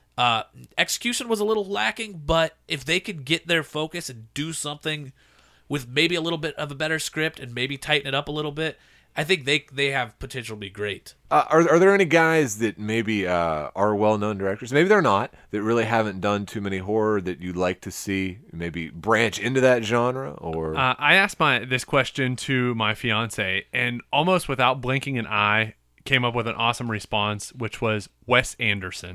Execution was a little lacking, but if they could get their focus and do something with maybe a little bit of a better script and maybe tighten it up a little bit, I think they have potential to be great. Are there any guys that maybe are well-known directors? Maybe they're not, that really haven't done too many horror that you'd like to see maybe branch into that genre? Or I asked this question to my fiance, and almost without blinking an eye, came up with an awesome response, which was Wes Anderson.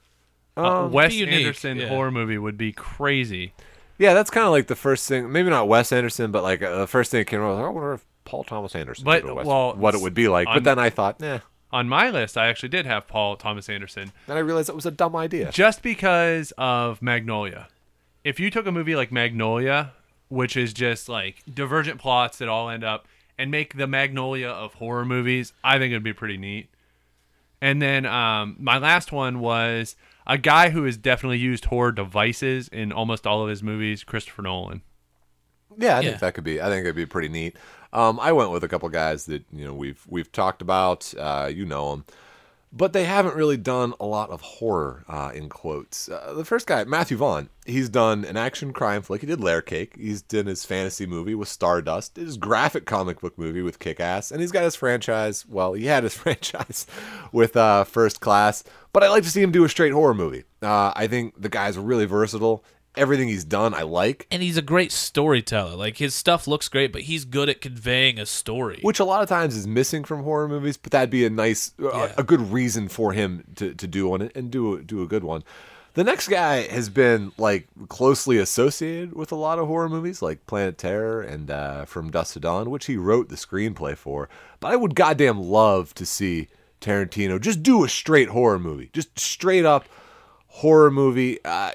Wes unique, Anderson yeah. horror movie would be crazy. yeah, that's kind of like the first thing. Maybe not Wes Anderson, but like the first thing that came up was, I wonder if Paul Thomas Anderson But, did a Wes, well, what it would be like. But on- then I thought, nah. On my list, I actually did have Paul Thomas Anderson, Then I realized it was a dumb idea. just because of Magnolia. If you took a movie like Magnolia, which is just like divergent plots that all end up, and make the Magnolia of horror movies, I think it'd be pretty neat. And then my last one was a guy who has definitely used horror devices in almost all of his movies, Christopher Nolan. Yeah, I Yeah. think that could be. I think it'd be pretty neat. I went with a couple guys that we've talked about. You know them, but they haven't really done a lot of horror in quotes. The first guy, Matthew Vaughn, he's done an action crime flick. He did Layer Cake. He's done his fantasy movie with Stardust. Did his graphic comic book movie with Kick-Ass, and he's got his franchise. Well, he had his franchise with First Class. But I like to see him do a straight horror movie. I think the guy's really versatile. Everything he's done, I like. And he's a great storyteller. Like, his stuff looks great, but he's good at conveying a story. Which a lot of times is missing from horror movies, but that'd be a nice, a good reason for him to do one and do a good one. The next guy has been like closely associated with a lot of horror movies, like Planet Terror and From Dusk to Dawn, which he wrote the screenplay for. But I would goddamn love to see Tarantino just do a straight horror movie, just straight up horror movie.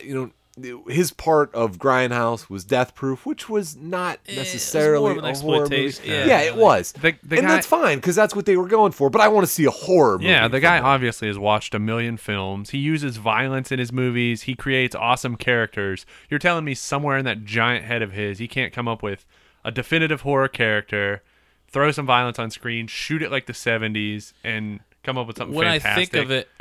His part of Grindhouse was Death Proof, which was not necessarily more of an a horror movie. exploitation. Yeah, it was. The And guy- that's fine, because that's what they were going for. But I want to see a horror movie. Yeah, the guy from him. obviously has watched a million films. He uses violence in his movies. He creates awesome characters. You're telling me somewhere in that giant head of his, he can't come up with a definitive horror character, throw some violence on screen, shoot it like the 70s, and come up with something When fantastic. I think of it,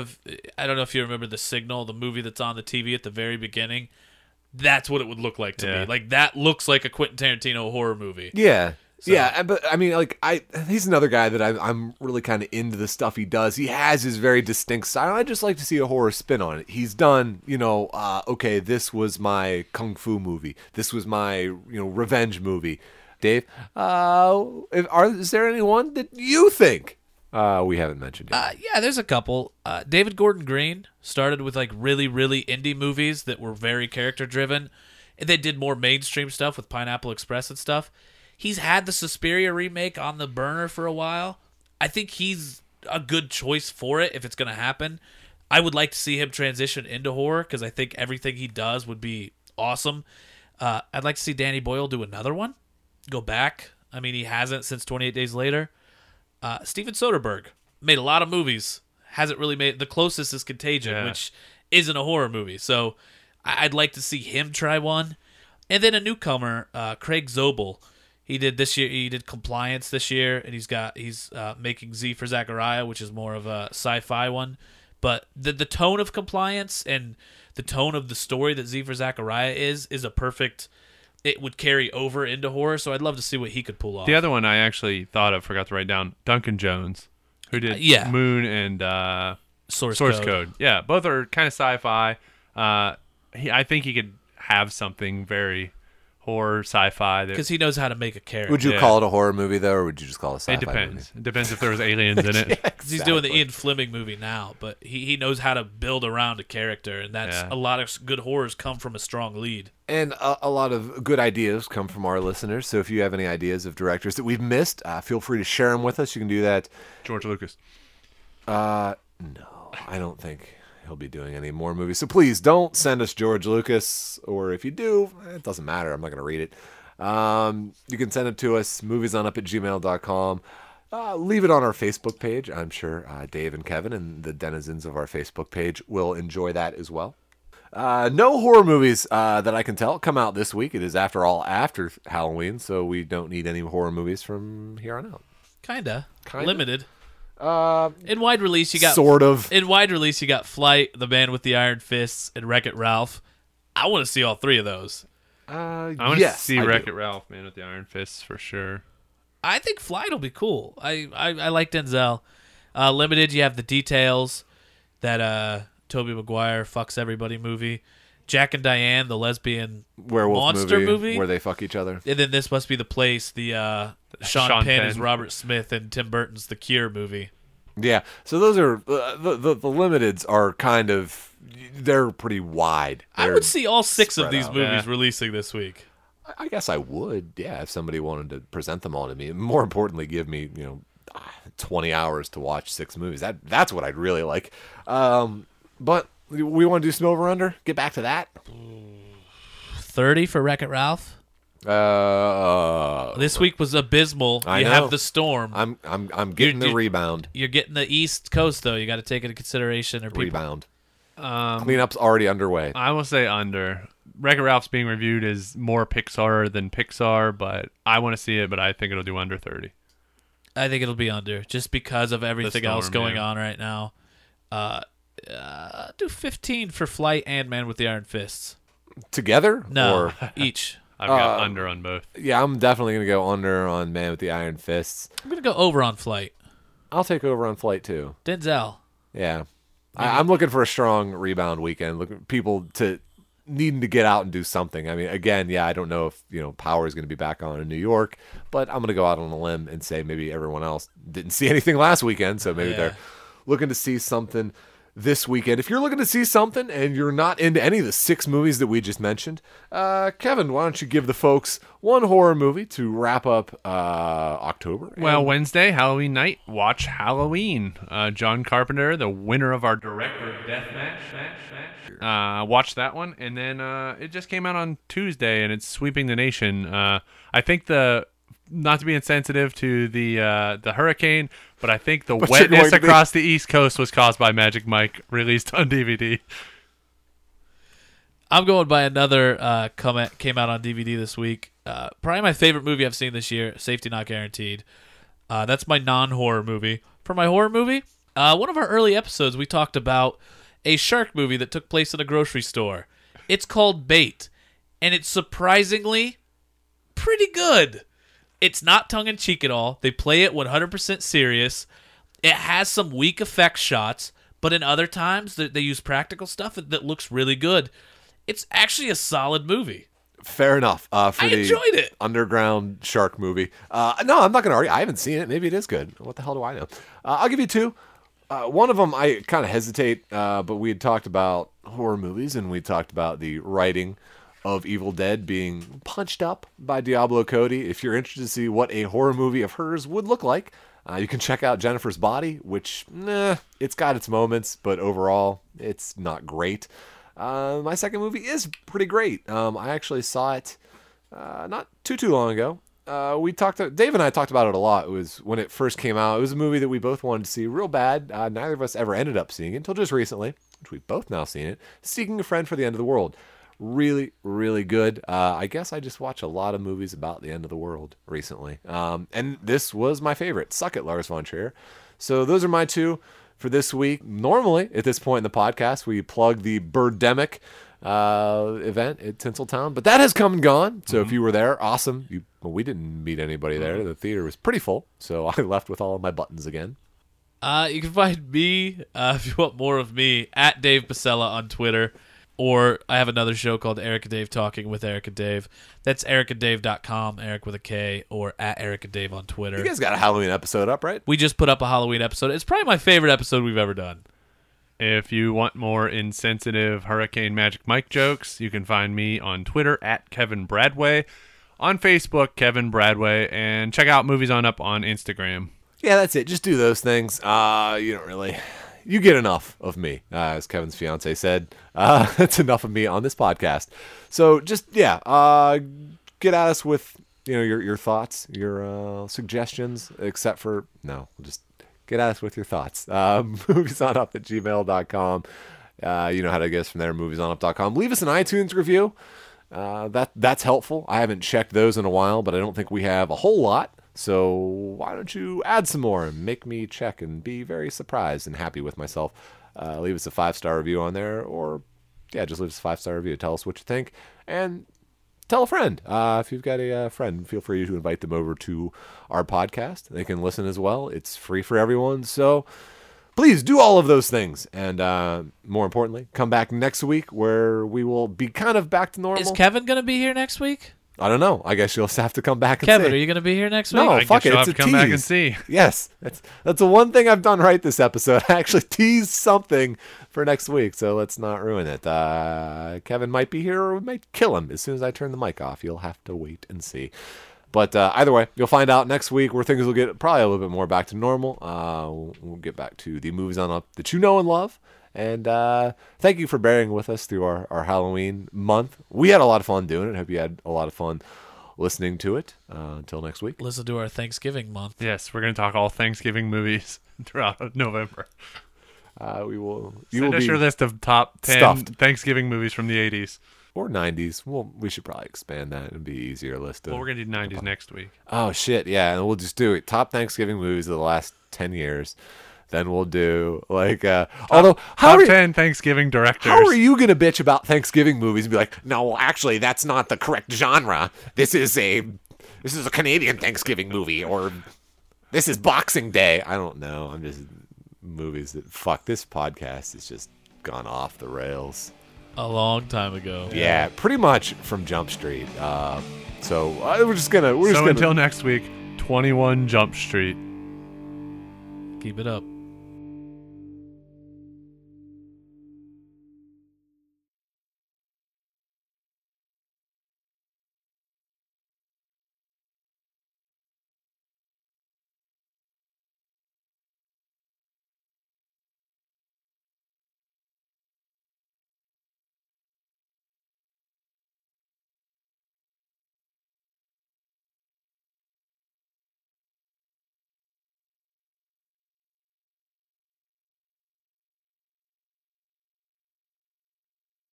I don't know if you remember The Signal, the movie that's on the TV at the very beginning. That's what it would look like to Yeah. me. Like, that looks like a Quentin Tarantino horror movie. Yeah. Yeah, but I mean, like, he's another guy that I'm really kind of into the stuff he does. He has his very distinct style. I just like to see a horror spin on it. He's done, okay, this was my kung fu movie. This was my, revenge movie. Dave, is there anyone that you think we haven't mentioned yet? Yeah, there's a couple. David Gordon Green started with like really, really indie movies that were very character driven, and they did more mainstream stuff with Pineapple Express and stuff. He's had the Suspiria remake on the burner for a while. I think he's a good choice for it if it's going to happen. I would like to see him transition into horror because I think everything he does would be awesome. I'd like to see Danny Boyle do another one, go back. I mean, he hasn't since 28 Days Later. Steven Soderbergh made a lot of movies. Hasn't really made the closest is Contagion, Yeah. which isn't a horror movie. So I'd like to see him try one. And then a newcomer, Craig Zobel. He did Compliance this year, and he's making Z for Zachariah, which is more of a sci-fi one. But the tone of Compliance and the tone of the story that Z for Zachariah is a perfect. It would carry over into horror, so I'd love to see what he could pull off. The other one I actually thought of, forgot to write down, Duncan Jones, who did Yeah. Moon and Source Code. Yeah, both are kind of sci-fi. I think he could have something very horror sci-fi. because he knows how to make a character. Would you yeah. call it a horror movie, though, or would you just call it a sci-fi It depends. movie? It depends if there was aliens in it. Because he's doing the Ian Fleming movie now, but he knows how to build around a character, and that's Yeah. a lot of good horrors come from a strong lead. And a lot of good ideas come from our listeners. So if you have any ideas of directors that we've missed, feel free to share them with us. You can do that. George Lucas. No, I don't think he'll be doing any more movies. So please don't send us George Lucas, or if you do, it doesn't matter. I'm not going to read it. You can send it to us, moviesonup@gmail.com. Leave it on our Facebook page. I'm sure Dave and Kevin and the denizens of our Facebook page will enjoy that as well. No horror movies that I can tell come out this week. It is, after all, after Halloween, so we don't need any horror movies from here on out. Kinda. Kinda? Limited. In wide release, you got Sort of. In wide release, you got Flight, The Man with the Iron Fists, and Wreck-It Ralph. I want to see all three of those. I want to see Wreck-It Ralph, Man with the Iron Fists, for sure. I think Flight will be cool. I like Denzel. Limited, you have The Details, that Tobey Maguire fucks everybody movie. Jack and Diane, the lesbian Werewolf monster movie where they fuck each other. And then This Must Be the Place, the Sean Penn is Robert Smith, and Tim Burton's The Cure movie. Yeah, so those are the limiteds are kind of, they're pretty wide. I would see all 6 of these out. movies releasing this week. I guess I would, yeah, if somebody wanted to present them all to me. And more importantly, give me 20 hours to watch 6 movies. That's what I'd really like. But we want to do some over under. Get back to that. 30 for Wreck-It Ralph. This week was abysmal. I You know. have The Storm. I'm getting the rebound. You're getting the East Coast though. You got to take into consideration. Or people. Rebound. Cleanup's already underway. I will say under. Wreck-It Ralph's being reviewed as more Pixar than Pixar, but I want to see it, but I think it'll do under 30. I think it'll be under, just because of everything else going yeah. on right now. Do 15 for Flight and Man with the Iron Fists. Together? No, Or, each. I've got under on both. yeah, I'm definitely going to go under on Man with the Iron Fists. I'm gonna go over on Flight. I'll take over on Flight, too. Denzel. Yeah. I'm looking for a strong rebound weekend. Looking people to needing to get out and do something. I mean, again, yeah, I don't know if, Power is going to be back on in New York, but I'm going to go out on a limb and say maybe everyone else didn't see anything last weekend, so maybe they're looking to see something this weekend. If you're looking to see something and you're not into any of the 6 movies that we just mentioned, Kevin, why don't you give the folks one horror movie to wrap up October? Well, Wednesday, Halloween night, watch Halloween. John Carpenter, the winner of our Director of Deathmatch. Watch that one. And then it just came out on Tuesday, and it's sweeping the nation. I think not to be insensitive to the hurricane, but I think the wetness across the East Coast was caused by Magic Mike, released on DVD. I'm going by another comment came out on DVD this week. Probably my favorite movie I've seen this year, Safety Not Guaranteed. That's my non-horror movie. For my horror movie, one of our early episodes, we talked about a shark movie that took place in a grocery store. It's called Bait, and it's surprisingly pretty good. It's not tongue-in-cheek at all. They play it 100% serious. It has some weak effect shots, but in other times, they use practical stuff that looks really good. It's actually a solid movie. Fair enough. For I enjoyed it. Underground shark movie. No, I'm not going to argue. I haven't seen it. Maybe it is good. What the hell do I know? I'll give you 2. One of them, I kind of hesitate, but we had talked about horror movies, and we talked about the writing of Evil Dead being punched up by Diablo Cody. If you're interested to see what a horror movie of hers would look like, you can check out Jennifer's Body, which, it's got its moments, but overall, it's not great. My second movie is pretty great. I actually saw it not too long ago. Dave and I talked about it a lot. It was when it first came out. It was a movie that we both wanted to see real bad. Neither of us ever ended up seeing it until just recently, which we've both now seen it. Seeking a Friend for the End of the World. Really, really good. I guess I just watch a lot of movies about the end of the world recently. And this was my favorite. Suck it, Lars von Trier. So those are my 2 for this week. Normally, at this point in the podcast, we plug the Birdemic event at Tinseltown, but that has come and gone. So if you were there, awesome. We didn't meet anybody there. The theater was pretty full, so I left with all of my buttons again. You can find me, if you want more of me, at Dave Basella on Twitter. Or I have another show called Eric and Dave Talking with Eric and Dave. That's ericandDave.com, Eric with a K, or at Eric and Dave on Twitter. You guys got a Halloween episode up, right? We just put up a Halloween episode. It's probably my favorite episode we've ever done. If you want more insensitive Hurricane Magic Mike jokes, you can find me on Twitter at Kevin Bradway, on Facebook, Kevin Bradway, and check out Movies On Up on Instagram. Yeah, that's it. Just do those things. You don't really... You get enough of me, as Kevin's fiance said. That's enough of me on this podcast. So just, get at us with, your thoughts, your suggestions, except for, just get at us with your thoughts. Moviesonup@gmail.com. You know how to get us from there, moviesonup.com. Leave us an iTunes review. That's helpful. I haven't checked those in a while, but I don't think we have a whole lot. So why don't you add some more and make me check and be very surprised and happy with myself. Leave us a 5-star review on there, or just leave us a 5-star review. Tell us what you think, and tell a friend. If you've got a friend, feel free to invite them over to our podcast. They can listen as well. It's free for everyone. So please do all of those things. And more importantly, come back next week where we will be kind of back to normal. Is Kevin going to be here next week? I don't know. I guess you'll just have to come back and Kevin, see. are you going to be here next week? No, I fuck guess it. you'll It's have a to come back and tease. see. Yes, that's the one thing I've done right this episode. I actually teased something for next week, so let's not ruin it. Kevin might be here or we might kill him as soon as I turn the mic off. You'll have to wait and see. But either way, you'll find out next week where things will get probably a little bit more back to normal. We'll get back to the movies on up that you know and love. And thank you for bearing with us through our Halloween month. We had a lot of fun doing it. Hope you had a lot of fun listening to it. Until next week. Listen to our Thanksgiving month. Yes, we're going to talk all Thanksgiving movies throughout November. We will. Send us your list of top 10 stuffed. Thanksgiving movies from the 80s. Or 90s. Well, we should probably expand that and be easier list. Well, we're going to do 90s next week. Oh shit, yeah, and we'll just do it. Top Thanksgiving movies of the last 10 years. Then we'll do like although Top 10 Thanksgiving directors. how are you gonna bitch about Thanksgiving movies and be like, no, actually that's not the correct genre. This is a Canadian Thanksgiving movie, or this is Boxing Day. I don't know. I'm just movies that fuck this podcast has just gone off the rails. A long time ago. Yeah, pretty much from Jump Street. So we're just gonna Until next week, 21 Jump Street. Keep it up.